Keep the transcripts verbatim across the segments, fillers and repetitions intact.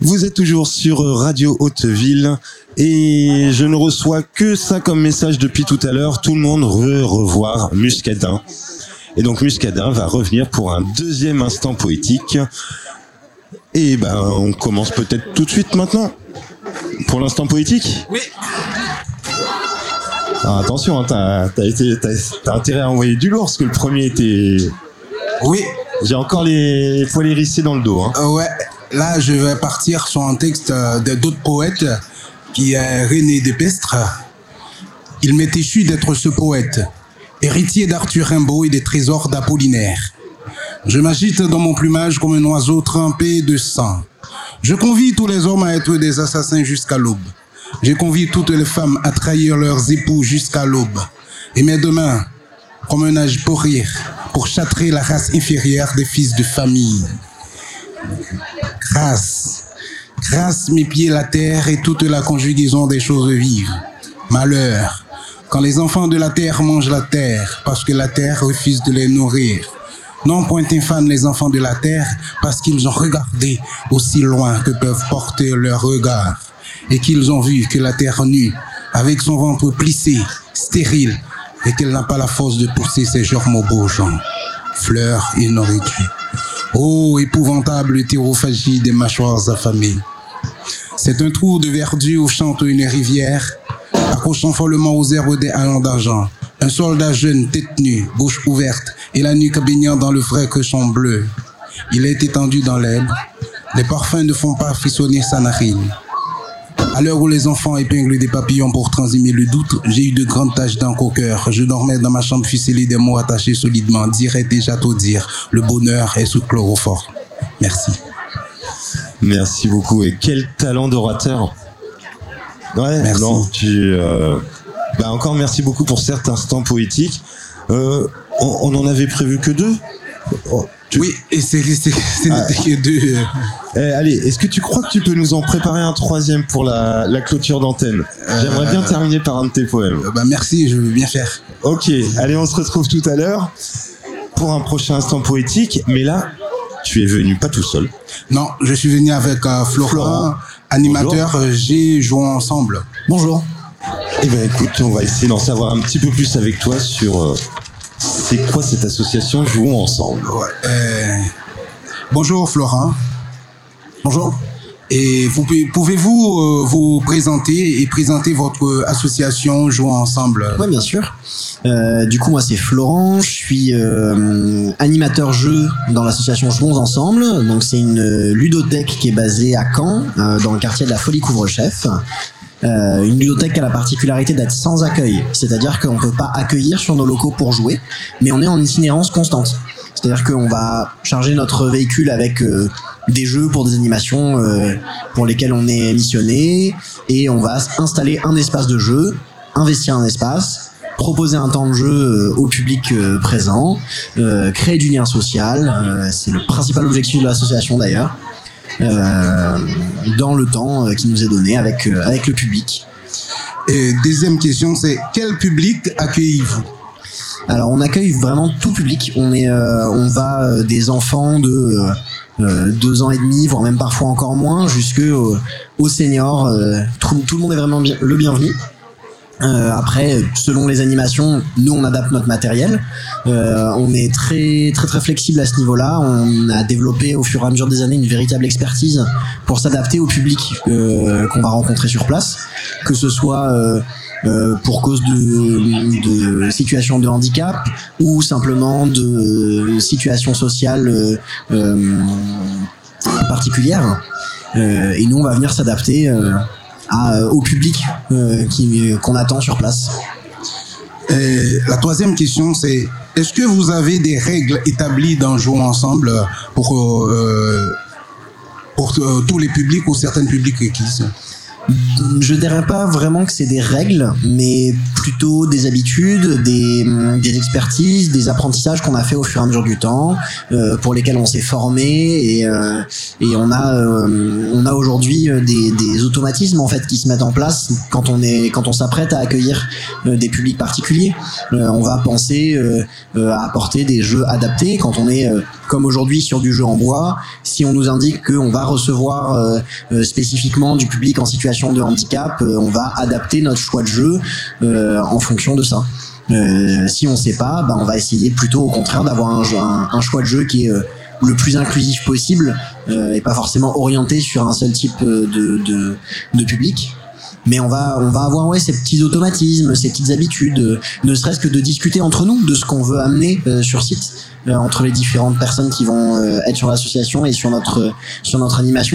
Vous êtes toujours sur Radio Hauteville et je ne reçois que ça comme message depuis tout à l'heure. Tout le monde veut revoir Muscadin. Et donc Muscadin va revenir pour un deuxième instant poétique. Et ben on commence peut-être tout de suite maintenant pour l'instant poétique. Oui. Alors attention, hein, t'as, t'as, été, t'as, t'as intérêt à envoyer du lourd parce que le premier était... Oui. J'ai encore les poils hérissés dans le dos. Hein. Euh, ouais. Là, je vais partir sur un texte de d'autres poètes qui est René Despestre. Il m'est échu d'être ce poète, héritier d'Arthur Rimbaud et des trésors d'Apollinaire. Je m'agite dans mon plumage comme un oiseau trempé de sang. Je convie tous les hommes à être des assassins jusqu'à l'aube. Je convie toutes les femmes à trahir leurs époux jusqu'à l'aube. Et mes deux mains, comme un âge pour rire, pour châtrer la race inférieure des fils de famille. Grâce, grâce mes pieds la terre et toute la conjugaison des choses vives. Malheur, quand les enfants de la terre mangent la terre, parce que la terre refuse de les nourrir. Non point infâme les enfants de la terre, parce qu'ils ont regardé aussi loin que peuvent porter leurs regards, et qu'ils ont vu que la terre nue, avec son ventre plissé, stérile, et qu'elle n'a pas la force de pousser ses germes beaux gens, fleurs et nourriture. Ô épouvantable hétérophagie des mâchoires affamées. C'est un trou de verdure où chante une rivière, accrochant follement aux herbes des haillons d'argent. Un soldat jeune, tête nue, bouche ouverte, et la nuque baignant dans le frais cochon bleu. Il est étendu dans l'herbe. Les parfums ne font pas frissonner sa narine. À l'heure où les enfants épinglent des papillons pour transimer le doute, j'ai eu de grandes taches d'encre au cœur. Je dormais dans ma chambre ficelée, des mots attachés solidement. Dirait déjà tout dire. Le bonheur est sous chloroforme. Merci. Merci beaucoup. Et quel talent d'orateur. Ouais, merci. Non, tu, euh, bah encore merci beaucoup pour cet instant poétique. Euh, on, on en avait prévu que deux. Oh, tu... Oui, et c'est, c'est, c'est ah. que deux. Eh, allez, est-ce que tu crois que tu peux nous en préparer un troisième pour la, la clôture d'antenne ? euh, J'aimerais bien terminer par un de tes poèmes. Euh, bah merci, je veux bien faire. Ok, allez, on se retrouve tout à l'heure pour un prochain instant poétique. Mais là, tu es venu pas tout seul. Non, je suis venu avec euh, Florent, Florent, animateur euh, G Jouons Ensemble. Bonjour. Eh ben écoute, on va essayer d'en savoir un petit peu plus avec toi sur euh, c'est quoi cette association Jouons Ensemble. Ouais, euh, bonjour Florent. Bonjour. Et vous pouvez-vous euh, vous présenter et présenter votre association Jouons Ensemble ? Oui, bien sûr. Euh, du coup, moi, c'est Florent. Je suis euh, animateur jeu dans l'association Jouons Ensemble. Donc, c'est une ludothèque qui est basée à Caen, euh, dans le quartier de la Folie Couvre-Chef. Euh, une ludothèque a la particularité d'être sans accueil. C'est-à-dire qu'on ne peut pas accueillir sur nos locaux pour jouer, mais on est en itinérance constante. C'est-à-dire qu'on va charger notre véhicule avec euh, des jeux pour des animations euh, pour lesquelles on est missionné, et on va installer un espace de jeu, investir un espace, proposer un temps de jeu euh, au public euh, présent, euh, créer du lien social, euh, c'est le principal objectif de l'association d'ailleurs, euh, dans le temps euh, qui nous est donné avec, euh, avec le public. Et deuxième question, c'est quel public accueillez-vous ? Alors on accueille vraiment tout public. On est, euh, on va euh, des enfants de euh, deux ans et demi, voire même parfois encore moins, jusque aux, aux seniors. Euh, tout, tout le monde est vraiment bien, le bienvenu. Euh, après, selon les animations, nous on adapte notre matériel. Euh, on est très très très flexible à ce niveau-là. On a développé au fur et à mesure des années une véritable expertise pour s'adapter au public euh, qu'on va rencontrer sur place, que ce soit euh, Euh, pour cause de, de situation de handicap ou simplement de situation sociale euh, euh, particulière. Euh, et nous, on va venir s'adapter euh, à, au public euh, qui, qu'on attend sur place. Et la troisième question, c'est est-ce que vous avez des règles établies dans Jouons Ensemble pour, euh, pour euh, tous les publics ou certains publics requis ? Je dirais pas vraiment que c'est des règles, mais plutôt des habitudes, des, des expertises, des apprentissages qu'on a fait au fur et à mesure du temps, euh, pour lesquels on s'est formé et, euh, et on a, euh, on a aujourd'hui des, des automatismes en fait qui se mettent en place quand on est, quand on s'apprête à accueillir euh, des publics particuliers. Euh, on va penser euh, euh, à apporter des jeux adaptés quand on est euh, comme aujourd'hui sur du jeu en bois. Si on nous indique qu'on va recevoir euh, euh, spécifiquement du public en situation de handicap, euh, on va adapter notre choix de jeu euh, en fonction de ça. Euh, si on sait pas, bah, on va essayer plutôt au contraire d'avoir un, jeu, un, un choix de jeu qui est euh, le plus inclusif possible euh, et pas forcément orienté sur un seul type de, de, de public. Mais on va, on va avoir ouais, ces petits automatismes, ces petites habitudes, euh, ne serait-ce que de discuter entre nous de ce qu'on veut amener euh, sur site, euh, entre les différentes personnes qui vont euh, être sur l'association et sur notre, euh, sur notre animation.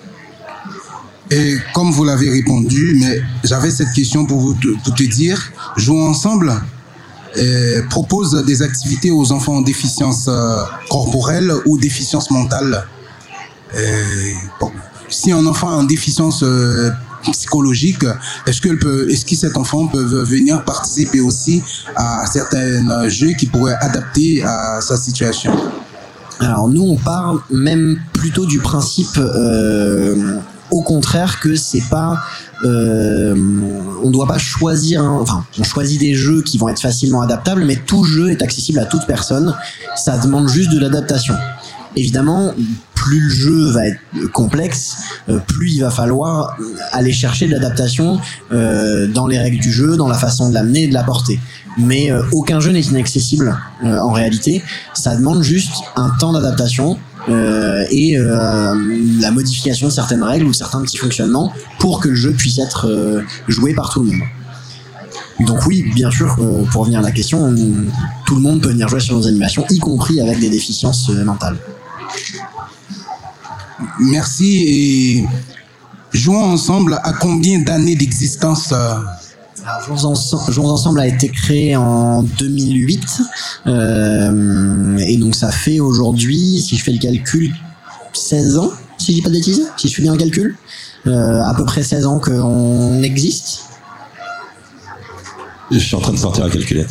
Et comme vous l'avez répondu, mais j'avais cette question pour vous te, pour te dire, Jouons ensemble euh, propose des activités aux enfants en déficience euh, corporelle ou déficience mentale. Euh, bon, si un enfant a une déficience euh, psychologique, est-ce que, peut, est-ce que cet enfant peut venir participer aussi à certains jeux qui pourraient adapter à sa situation? Alors nous, on part même plutôt du principe, euh, au contraire, que c'est pas, euh, on doit pas choisir, hein, enfin, on choisit des jeux qui vont être facilement adaptables, mais tout jeu est accessible à toute personne. Ça demande juste de l'adaptation. Évidemment, plus le jeu va être complexe, euh, plus il va falloir aller chercher de l'adaptation euh, dans les règles du jeu, dans la façon de l'amener et de l'apporter. Mais euh, aucun jeu n'est inaccessible euh, en réalité. Ça demande juste un temps d'adaptation euh, et euh, la modification de certaines règles ou de certains petits fonctionnements pour que le jeu puisse être euh, joué par tout le monde. Donc oui, bien sûr, euh, pour revenir à la question, on, tout le monde peut venir jouer sur nos animations, y compris avec des déficiences euh, mentales. Merci. Et Jouons ensemble à combien d'années d'existence? Alors, Jouons ensemble, Jouons ensemble a été créé en deux mille huit euh, et donc ça fait aujourd'hui, si je fais le calcul, seize ans, si je dis pas de bêtises, si je fais bien le calcul, euh, à peu près seize ans qu'on existe. Je suis en train de sortir la calculette.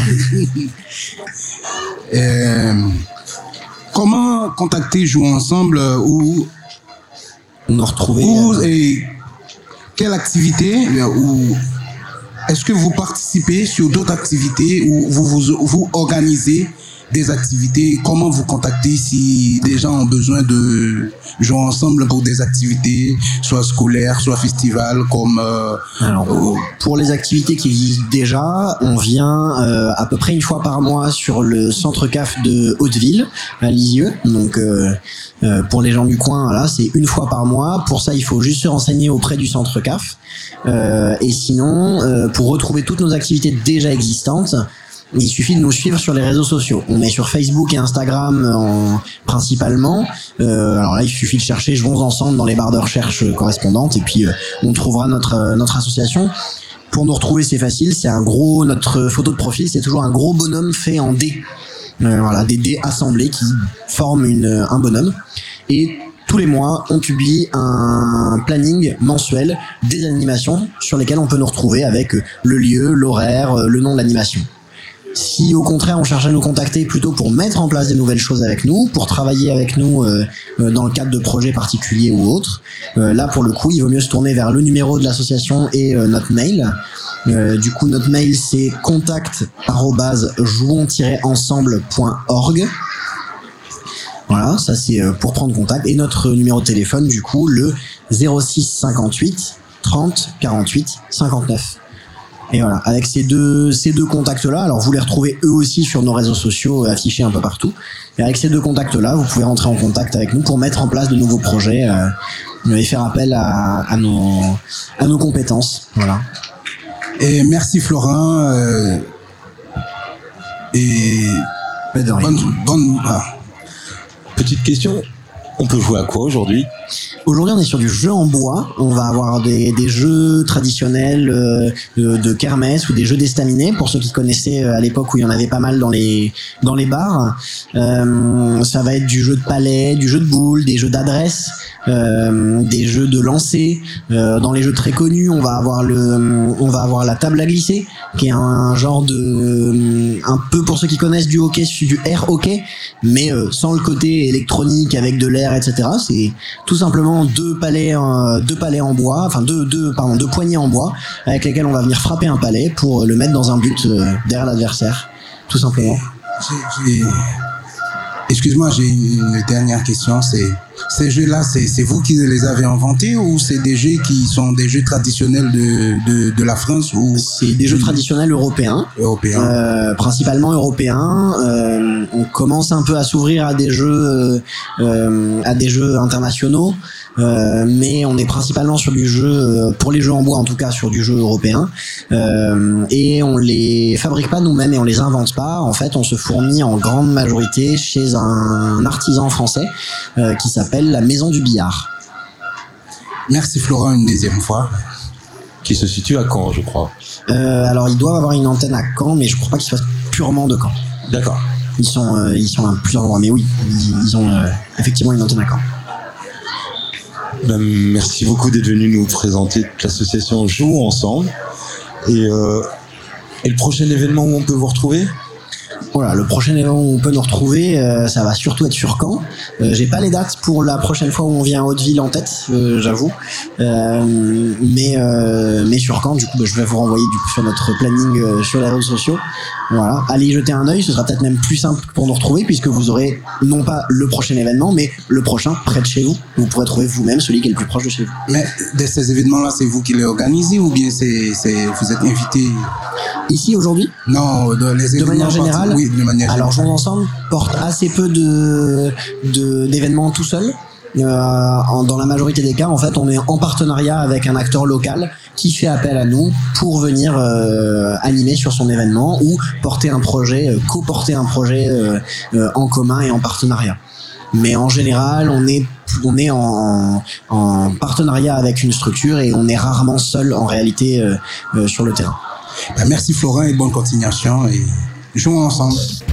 euh, comment contacter Jouons ensemble ou nous retrouver ou euh... et quelle activité ou est-ce que vous participez sur d'autres activités ou vous, vous, vous organisez des activités? Comment vous contactez si des gens ont besoin de jouer ensemble pour des activités, soit scolaires, soit festivals, comme... Euh, Alors, euh, pour les activités qui existent déjà, on vient euh, à peu près une fois par mois sur le centre C A F de Hauteville, à Lisieux. Donc, euh, euh, pour les gens du coin, là, c'est une fois par mois. Pour ça, il faut juste se renseigner auprès du centre C A F. Euh, et sinon, euh, pour retrouver toutes nos activités déjà existantes, il suffit de nous suivre sur les réseaux sociaux. On est sur Facebook et Instagram en, principalement. Euh, alors là, il suffit de chercher Jouons ensemble dans les barres de recherche correspondantes et puis euh, on trouvera notre euh, notre association. Pour nous retrouver, c'est facile. C'est un gros notre photo de profil, c'est toujours un gros bonhomme fait en dés. Euh, voilà, des dés assemblés qui forment une un bonhomme. Et tous les mois, on publie un planning mensuel des animations sur lesquelles on peut nous retrouver avec le lieu, l'horaire, le nom de l'animation. Si au contraire on cherche à nous contacter plutôt pour mettre en place des nouvelles choses avec nous, pour travailler avec nous euh, dans le cadre de projets particuliers ou autres, euh, là pour le coup il vaut mieux se tourner vers le numéro de l'association et euh, notre mail. Euh, du coup notre mail c'est contact arobase jouons tiret ensemble point org. Voilà, ça c'est pour prendre contact. Et notre numéro de téléphone du coup le zéro six cinquante-huit trente quarante-huit cinquante-neuf. Et voilà, avec ces deux ces deux contacts-là, alors vous les retrouvez eux aussi sur nos réseaux sociaux affichés un peu partout. Et avec ces deux contacts-là, vous pouvez rentrer en contact avec nous pour mettre en place de nouveaux projets euh, et faire appel à, à nos à nos compétences. Voilà. Et merci Florent. Euh, et bonne, bonne, bonne ah. Petite question. On peut jouer à quoi aujourd'hui ? Aujourd'hui, on est sur du jeu en bois. On va avoir des, des jeux traditionnels euh, de, de kermesse ou des jeux d'estaminet pour ceux qui connaissaient euh, à l'époque où il y en avait pas mal dans les dans les bars. Euh, ça va être du jeu de palais, du jeu de boules, des jeux d'adresse, euh, des jeux de lancer. Euh, dans les jeux très connus, on va avoir le, on va avoir la table à glisser, qui est un, un genre de, un peu pour ceux qui connaissent du hockey, du air hockey, mais euh, sans le côté électronique avec de l'air, et cetera. C'est tout simplement deux palets, euh, deux palets en bois, enfin deux, deux, pardon, deux poignées en bois avec lesquels on va venir frapper un palet pour le mettre dans un but euh, derrière l'adversaire, tout simplement. J'ai, j'ai... Excuse-moi, j'ai une dernière question. C'est ces jeux-là, c'est, c'est vous qui les avez inventés ou c'est des jeux qui sont des jeux traditionnels de de, de la France ou c'est des jeux traditionnels européens, européens, euh, principalement européens. Euh, on commence un peu à s'ouvrir à des jeux, euh, à des jeux internationaux. Euh, mais on est principalement sur du jeu, euh, pour les jeux en bois en tout cas, sur du jeu européen, euh, et on les fabrique pas nous-mêmes et on les invente pas. En fait, on se fournit en grande majorité chez un artisan français euh, qui s'appelle la Maison du Billard. Merci Florent une deuxième fois. Qui se situe à Caen, je crois. Euh, alors ils doivent avoir une antenne à Caen, mais je crois pas qu'ils soient purement de Caen. D'accord. Ils sont, euh, ils sont à plusieurs endroits, mais oui, ils, ils ont euh, effectivement une antenne à Caen. Ben, merci beaucoup d'être venu nous présenter l'association Jouons Ensemble. Et, euh, et le prochain événement où on peut vous retrouver ? Voilà, le prochain événement où on peut nous retrouver, euh, ça va surtout être sur Caen. Euh, j'ai pas les dates pour la prochaine fois où on vient à Hauteville en tête, euh, j'avoue. Euh, mais euh, mais sur Caen, du coup, bah, je vais vous renvoyer du coup sur notre planning euh, sur les réseaux sociaux. Voilà, allez y jeter un œil, ce sera peut-être même plus simple pour nous retrouver puisque vous aurez non pas le prochain événement, mais le prochain près de chez vous. Vous pourrez trouver vous-même celui qui est le plus proche de chez vous. Mais de ces événements-là, c'est vous qui les organisez ou bien c'est, c'est vous êtes invité ici aujourd'hui ? Non, de, les événements de manière générale. Oui, de manière Alors, générale. Jouons Ensemble porte assez peu de, de d'événements tout seul. Euh, en, dans la majorité des cas, en fait, on est en partenariat avec un acteur local qui fait appel à nous pour venir euh, animer sur son événement ou porter un projet, euh, co-porter un projet euh, euh, en commun et en partenariat. Mais en général, on est on est en, en partenariat avec une structure et on est rarement seul en réalité euh, euh, sur le terrain. Ben, merci Florent et bonne continuation et jouons ensemble.